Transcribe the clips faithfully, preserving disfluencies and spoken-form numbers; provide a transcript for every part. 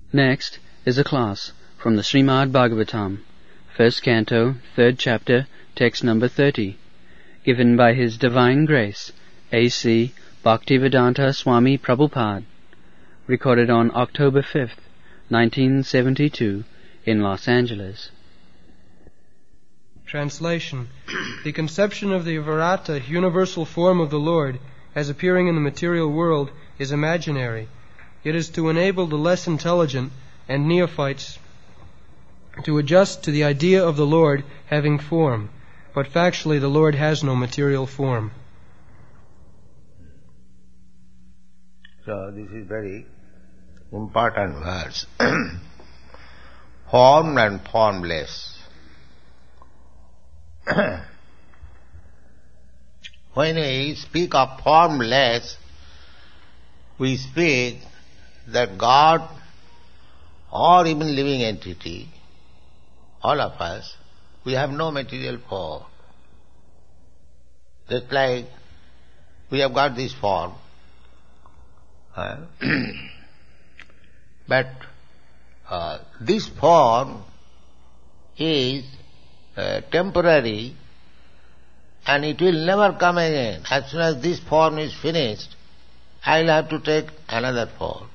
Next is a class from the Srimad Bhagavatam, first canto, third chapter, text number thirty, given by His Divine Grace, A C Bhaktivedanta Swami Prabhupada, recorded on October fifth, nineteen seventy-two, in Los Angeles. Translation. The conception of the Virata, universal form of the Lord, as appearing in the material world, is imaginary. It is to enable the less intelligent and neophytes to adjust to the idea of the Lord having form, but factually the Lord has no material form. So this is very important verse. Formed and formless. When we speak of formless, we speak that God or even living entity, all of us, we have no material form. Just like we have got this form, uh, but uh, this form is uh, temporary and it will never come again. As soon as this form is finished, I will have to take another form.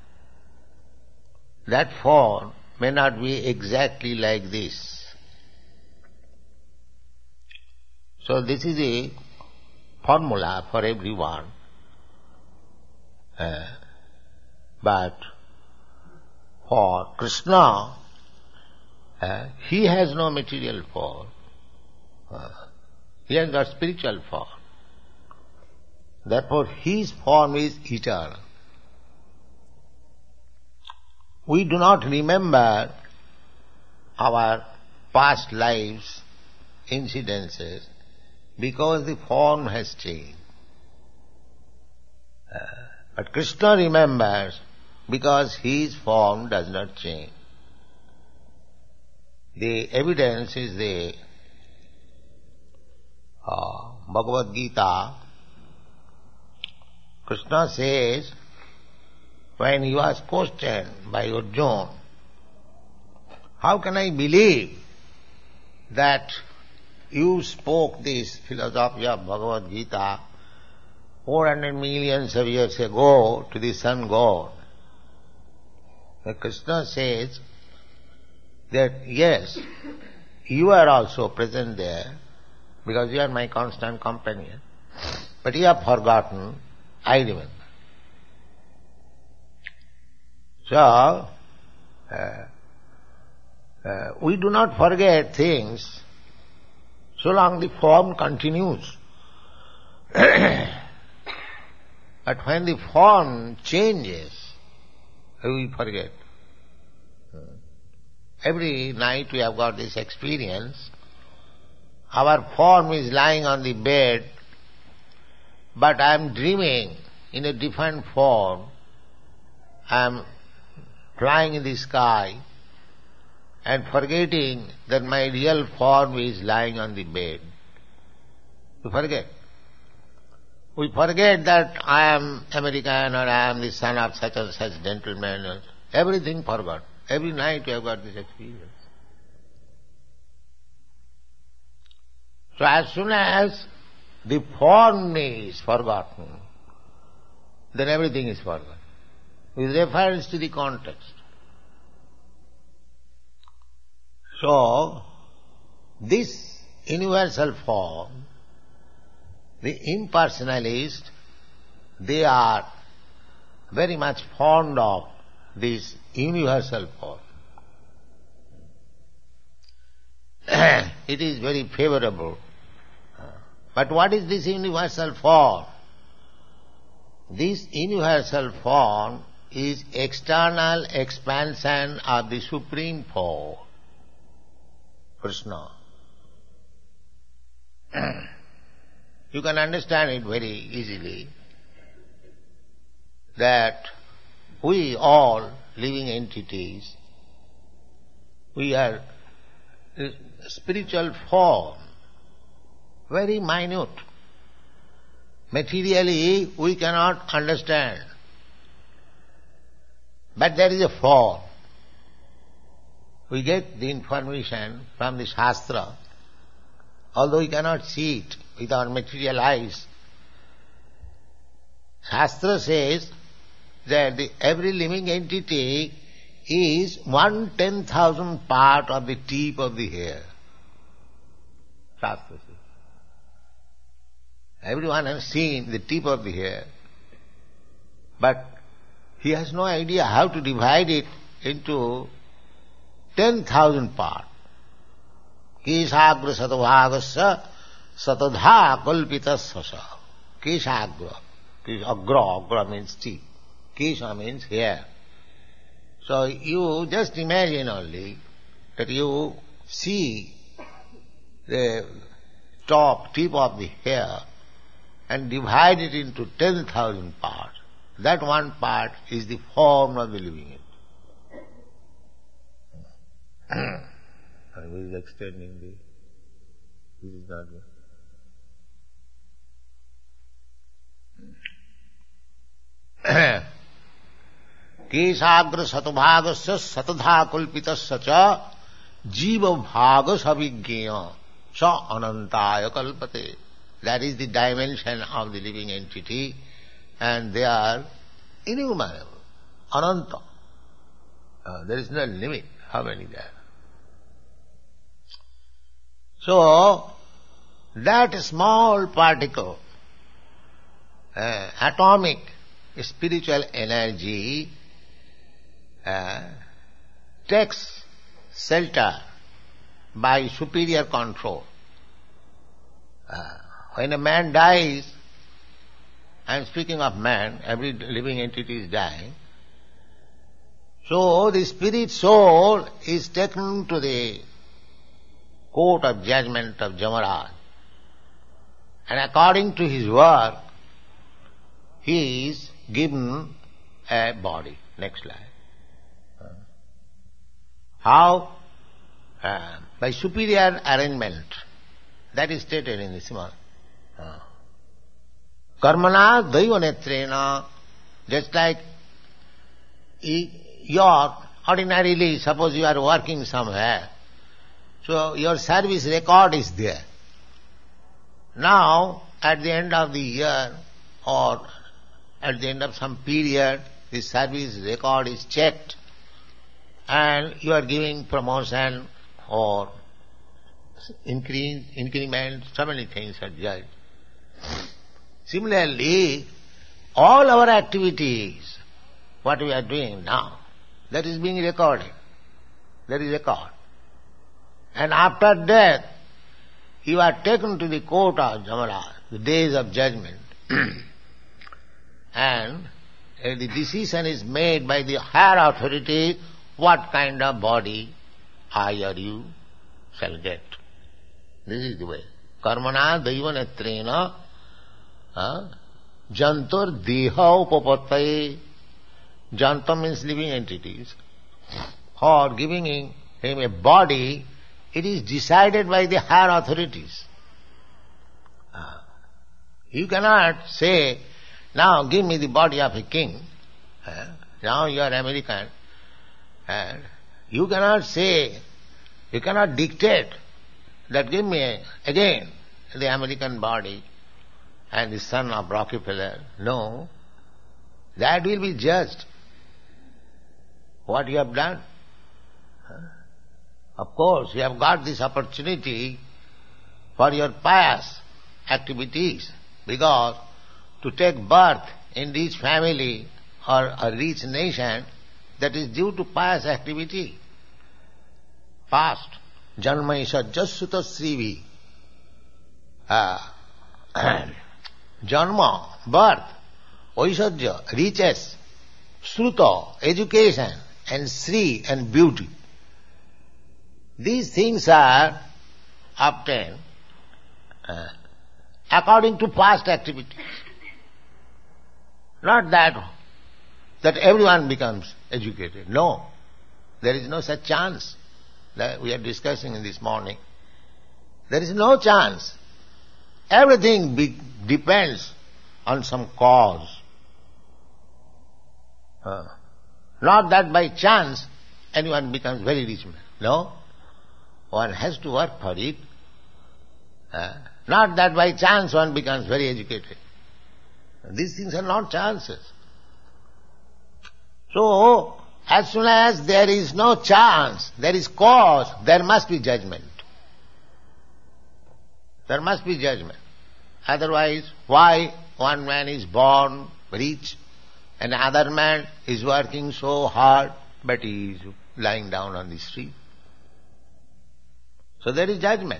That form may not be exactly like this. So this is a formula for everyone. Uh, but for Krishna, uh, he has no material form. Uh, he has got spiritual form. Therefore his form is eternal. We do not remember our past lives, incidences, because the form has changed. Uh, but Krishna remembers because his form does not change. The evidence is the uh, Bhagavad Gita. Krishna says, when he was questioned by Arjuna, how can I believe that you spoke this philosophy of Bhagavad Gita four hundred millions of years ago to the sun god? And Krishna says that yes, you are also present there because you are my constant companion, but you have forgotten, I remember. So, uh, uh, we do not forget things so long the form continues. But when the form changes, we forget. Every night we have got this experience. Our form is lying on the bed, but I am dreaming in a different form. I am flying in the sky and forgetting that my real form is lying on the bed. We forget. We forget that I am American or I am the son of such and such gentleman. Everything forgot. Every night we have got this experience. So as soon as the form is forgotten, then everything is forgotten, with reference to the context. So, this universal form, the impersonalists, they are very much fond of this universal form. It is very favorable. But what is this universal form? This universal form is external expansion of the Supreme Form, Krishna. You can understand it very easily that we all living entities, we are spiritual form, very minute. Materially we cannot understand. But there is a form. We get the information from the Shastra, although we cannot see it with our material eyes. Shastra says that the, every living entity is one ten thousand part of the tip of the hair. Shastra says. Everyone has seen the tip of the hair, but he has no idea how to divide it into ten thousand parts. Keshagra satabhagasya satadha kalpitasya. Keshagra. Agra, agra means tip. Kesha means hair. So you just imagine only that you see the top tip of the hair and divide it into ten thousand parts. That one part is the form of the living entity. I was extending the... This is not good. Keshagra satbhagasya satadha kalpitasya cha jiva bhaga savigya cha anantaya kalpate. That is the dimension of the living entity, and they are innumerable. Ananta. Uh, there is no limit how many there are. So, that small particle, uh, atomic spiritual energy, uh, takes shelter by superior control. Uh, when a man dies, I am speaking of man, every living entity is dying, so the spirit soul is taken to the court of judgment of Jamaraj, and according to his work, he is given a body. Next slide. How? Uh, by superior arrangement. That is stated in the Srimad. Uh. Karmana daiva netrena, just like your ordinarily, suppose you are working somewhere, so your service record is there. Now, at the end of the year or at the end of some period, the service record is checked and you are giving promotion or increase, increment, so many things are judged. Similarly, all our activities, what we are doing now, that is being recorded. There is record. And after death, you are taken to the court of Jamaraj, the days of judgment. And uh, the decision is made by the higher authority what kind of body I or you shall get. This is the way. Karmana daiva netrena jantur deha upapattaye. Janta means living entities. For giving him a body, it is decided by the higher authorities. Uh, you cannot say, now give me the body of a king. Uh, now you are American. Uh, you cannot say, you cannot dictate that give me again the American body and the son of Rockefeller. No. That will be judged. What you have done. Uh, Of course, you have got this opportunity for your pious activities, because to take birth in rich family or a rich nation, that is due to pious activity. Past. Janmaisha jasuta srivi. Janma, birth, oisajya, riches, sruta, education, and sri and beauty. These things are obtained uh, according to past activities. Not that that everyone becomes educated. No. There is no such chance that we are discussing in this morning. There is no chance. Everything be, depends on some cause. Uh, not that by chance anyone becomes very rich man. No? One has to work for it. Uh, not that by chance one becomes very educated. These things are not chances. So, as soon as there is no chance, there is cause, there must be judgment. There must be judgment. Otherwise, why one man is born rich and another man is working so hard but he is lying down on the street? So there is judgment.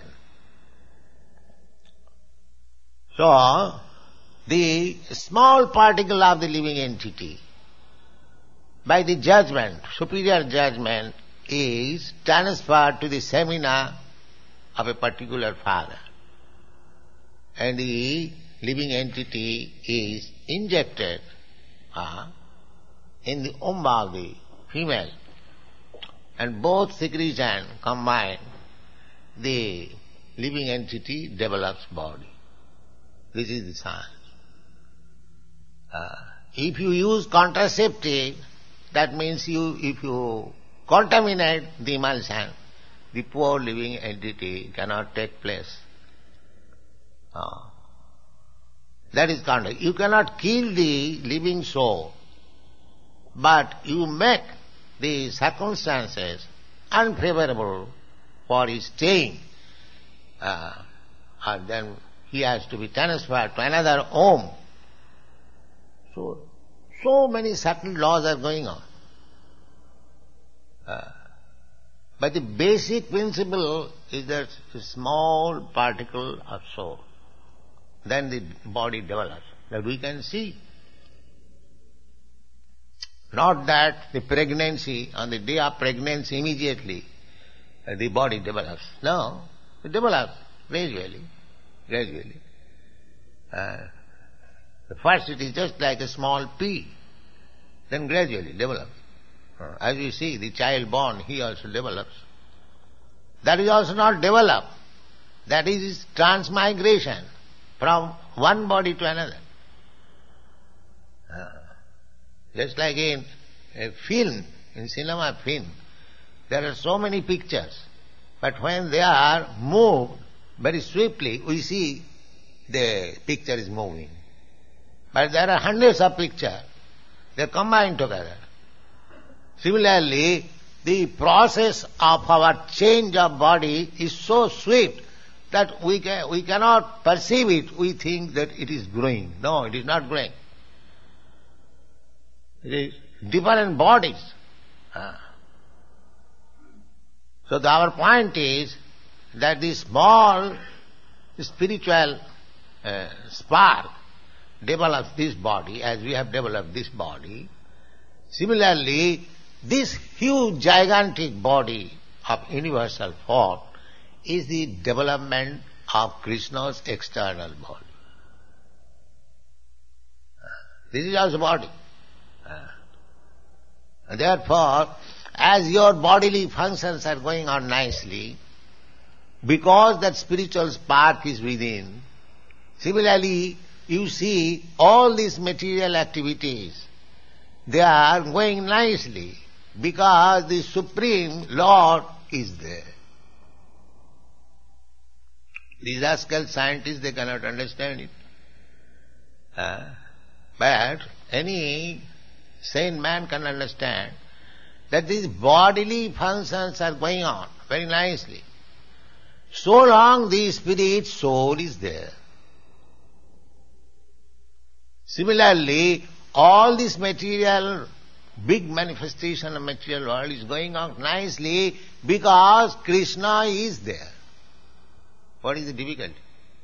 So, the small particle of the living entity, by the judgment, superior judgment, is transferred to the seminar of a particular father. And the living entity is injected uh, in the womb of the female. And both secretion combined, the living entity develops body. This is the science. Uh, if you use contraceptive, that means you, if you contaminate the emulsion, the poor living entity cannot take place. Uh, that is contact. You cannot kill the living soul, but you make the circumstances unfavorable for his staying. Uh, and then he has to be transferred to another home. So, so many subtle laws are going on. Uh, but the basic principle is that a small particle of soul. Then the body develops. That we can see. Not that the pregnancy, on the day of pregnancy immediately, uh, the body develops. No, it develops gradually, gradually. Uh, first it is just like a small pea, then gradually develops. Uh, as you see, the child born, he also develops. That is also not develop. That is transmigration from one body to another. Uh, just like in a film, in cinema film, there are so many pictures, but when they are moved very swiftly, we see the picture is moving. But there are hundreds of pictures, they are combined together. Similarly, the process of our change of body is so swift that we can, we cannot perceive it. We think that it is growing. No, it is not growing. It is different bodies. Ah. So the, our point is that the small spiritual uh, spark develops this body as we have developed this body. Similarly, this huge gigantic body of universal form is the development of Krishna's external body. This is also body. And therefore, as your bodily functions are going on nicely, because that spiritual spark is within, similarly, you see all these material activities, they are going nicely because the Supreme Lord is there. These rascal scientists, they cannot understand it. Uh, but any sane man can understand that these bodily functions are going on very nicely. So long the spirit soul is there. Similarly, all this material, big manifestation of material world is going on nicely because Krishna is there. What is the difficulty?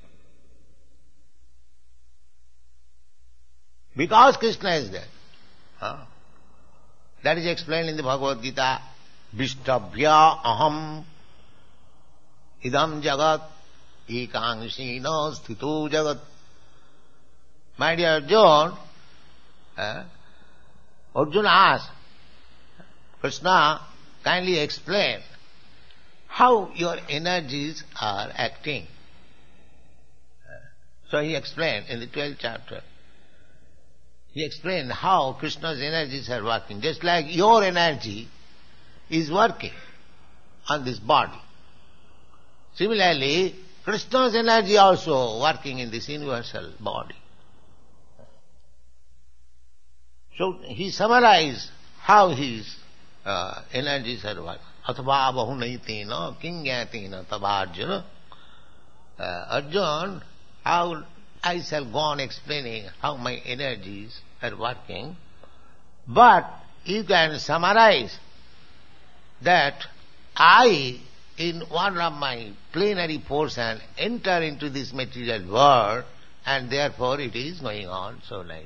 Because Krishna is there. Huh? That is explained in the Bhagavad Gita. Vishtabhya aham idam jagat ekangsina sthito jagat. My dear Arjuna, uh, Arjuna asked, Krishna, kindly explain how your energies are acting. Uh, so he explained in the twelfth chapter. He explained how Krishna's energies are working. Just like your energy is working. on this body. Similarly, Krishna's energy also working in this universal body. So he summarized how his uh, energies are working. Atva bahunaitina kingatina tabarjuna. Uh, Arjuna, how I shall go on explaining how my energies are working, but you can summarize that I, in one of my plenary portion, enter into this material world, and therefore it is going on so nice.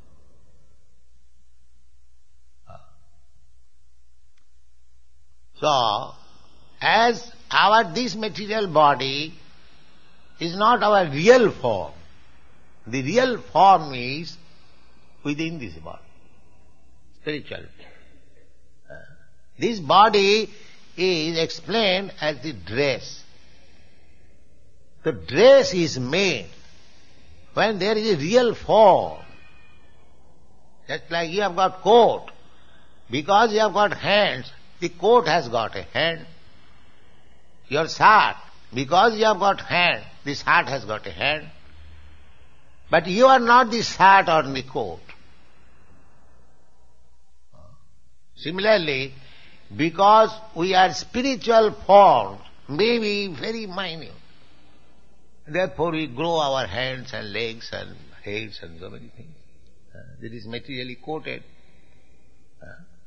So, as our this material body is not our real form, the real form is within this body, spiritual. Uh, this body is explained as the dress. The dress is made when there is a real form. Just like you have got coat. Because you have got hands, the coat has got a hand. Your shirt, because you have got hand, the shirt has got a hand. But you are not the shirt or the coat. Similarly, because we are spiritual forms, maybe very minute, therefore we grow our hands and legs and heads and so many things. Uh, that is materially coated. Uh,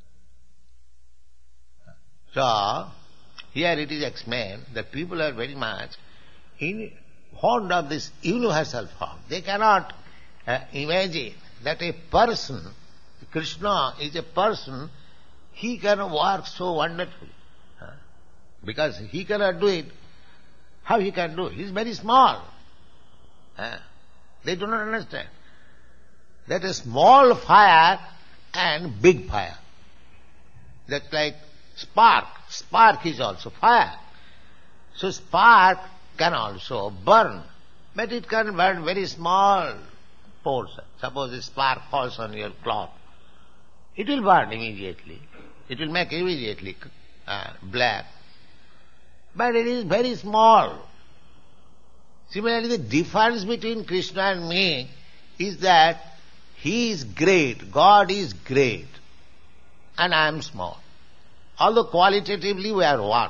so, here it is explained that people are very much in fond of this universal form. They cannot uh, imagine that a person, Krishna is a person, he can work so wonderfully. Uh, because he cannot do it. How he can do it? He is very small. Uh, they do not understand. That a small fire and big fire. That's like spark. Spark is also fire. So spark can also burn, but it can burn very small portion. Suppose a spark falls on your cloth. It will burn immediately. It will make immediately uh, black. But it is very small. Similarly, the difference between Krishna and me is that he is great, God is great, and I am small. Although qualitatively we are one.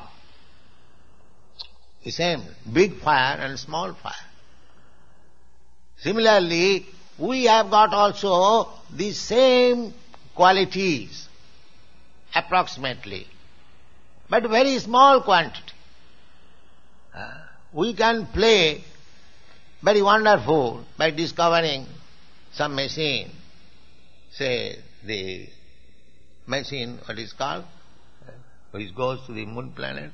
The same, big fire and small fire. Similarly, we have got also the same qualities, approximately, but very small quantity. Uh, we can play very wonderful by discovering some machine, say the machine, what is called, which goes to the moon planet,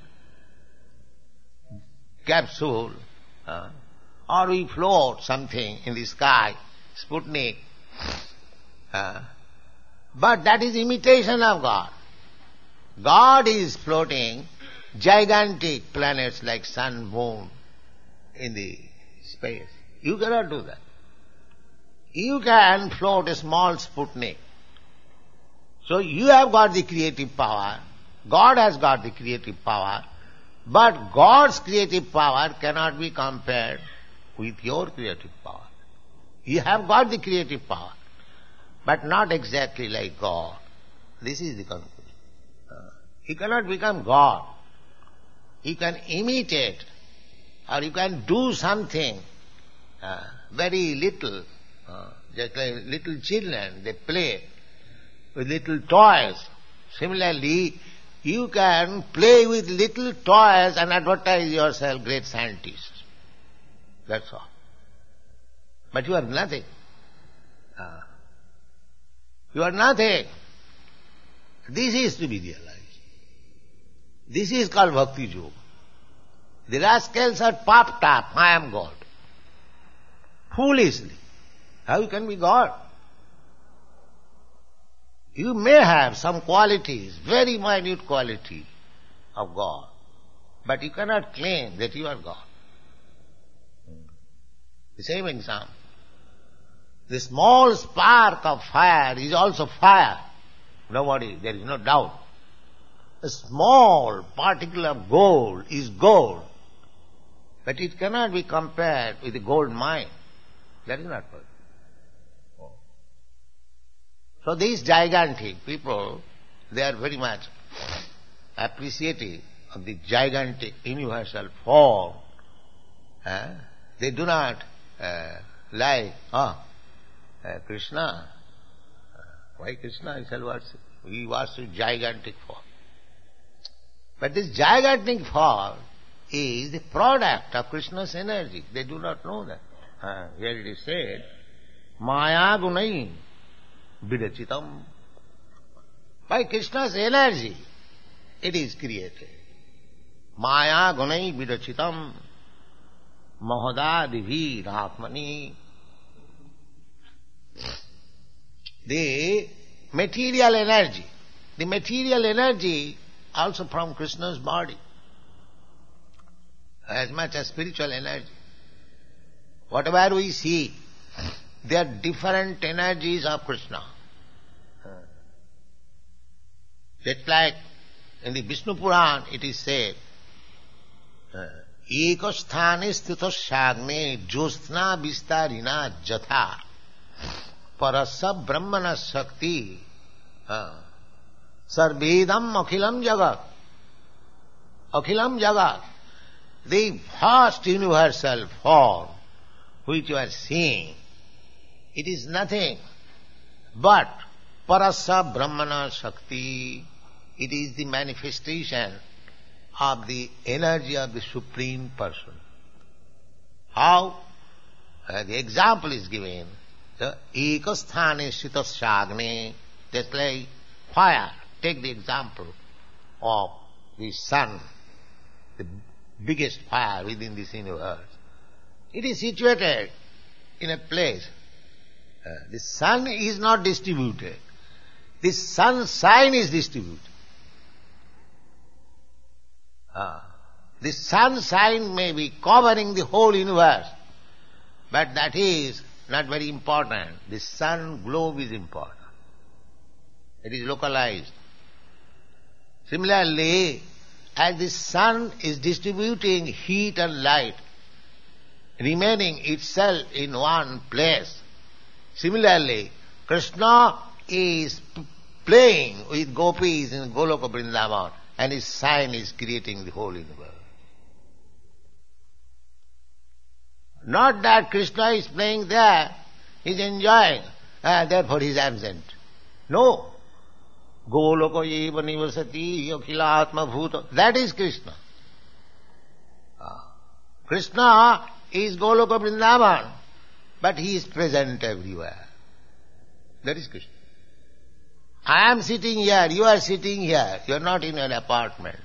capsule, uh, or we float something in the sky, Sputnik. Uh, but that is imitation of God. God is floating gigantic planets like sun, moon in the space. You cannot do that. You can float a small Sputnik. So you have got the creative power, God has got the creative power, but God's creative power cannot be compared with your creative power. You have got the creative power, but not exactly like God. This is the conclusion. Uh, you cannot become God. You can imitate, or you can do something uh, very little, uh, just like little children, they play with little toys. Similarly, you can play with little toys and advertise yourself great scientist. That's all. But you are nothing. Uh, you are nothing. This is to be realized. This is called Bhakti Yoga. The rascals are puffed up, I am God. Foolishly. How you can be God? You may have some qualities, very minute quality of God, but you cannot claim that you are God. The same example. The small spark of fire is also fire. Nobody, there is no doubt. A small particle of gold is gold, but it cannot be compared with a gold mine. That is not possible. So these gigantic people, they are very much appreciative of the gigantic universal form. Eh? They do not uh, like, oh, uh, Krishna. Why Krishna? He shall worship. We worship gigantic form. But this gigantic form is the product of Krishna's energy. They do not know that. Uh, here it is said, Maya gunai vidachitam. By Krishna's energy, it is created. Maya gunai vidachitam mahadadibhi atmani. The material energy, the material energy also from Krishna's body, as much as spiritual energy. Whatever we see, they are different energies of Krishna. Just like in the Vishnu Puran it is said, Ekasthane sthitasagne josthna vistarina jatha parasa brahmana shakti sarvedam akhilam jagat. Akhilam jagat, the vast universal form which you are seeing, it is nothing but parasa brahmana shakti. It is the manifestation of the energy of the Supreme Person. How? Uh, the example is given. The ekasthane sthitasagne, just like fire. Take the example of the sun, the biggest fire within this universe. It is situated in a place. Uh, the sun is not distributed. The sunshine is distributed. Uh, the sunshine may be covering the whole universe, but that is not very important. The sun globe is important. It is localized. Similarly, as the sun is distributing heat and light, remaining itself in one place, similarly, Krishna is p- playing with gopis in Goloka Vrindavan, and his sign is creating the whole universe. Not that Krishna is playing there, he is enjoying, uh, therefore he is absent. No. Goloka eva nivasati akhilatma bhuta. That is Krishna. Uh, Krishna is Goloka Vrindavan, but he is present everywhere. That is Krishna. I am sitting here, you are sitting here, you are not in an apartment.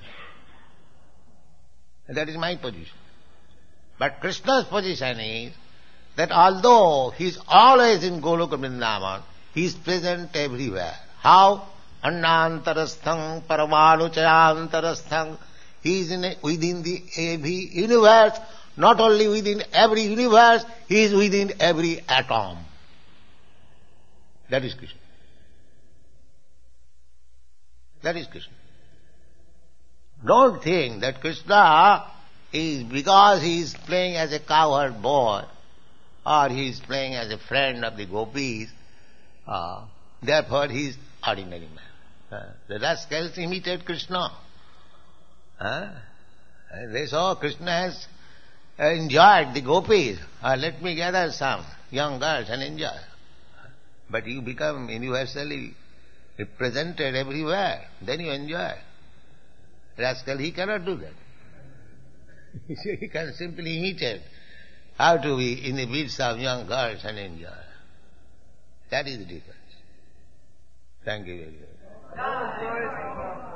That is my position. But Krishna's position is that although he is always in Goloka Vrindavan, he is present everywhere. How? Annantarasthang paramanuchayantarasthang. He is in a, within the every universe. Not only within every universe, he is within every atom. That is Krishna. That is Krishna. Don't think that Krishna is, because he is playing as a cowherd boy, or he is playing as a friend of the gopis, uh, therefore he is ordinary man. Uh, the rascals imitate Krishna. Uh, they saw Krishna has enjoyed the gopis. Uh, let me gather some young girls and enjoy. But you become universally represented everywhere, then you enjoy. Rascal, he cannot do that. He can simply imitate how to be in the midst of young girls and enjoy. That is the difference. Thank you very much.